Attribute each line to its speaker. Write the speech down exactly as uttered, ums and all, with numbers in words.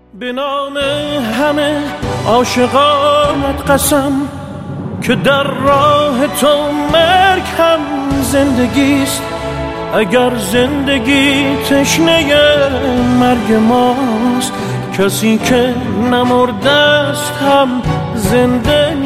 Speaker 1: به نام همه عاشقانت قسم که در راه تو مرگ هم زندگیست. اگر زندگی تشنه مرگ ماست، کسی که نمرده است هم زنده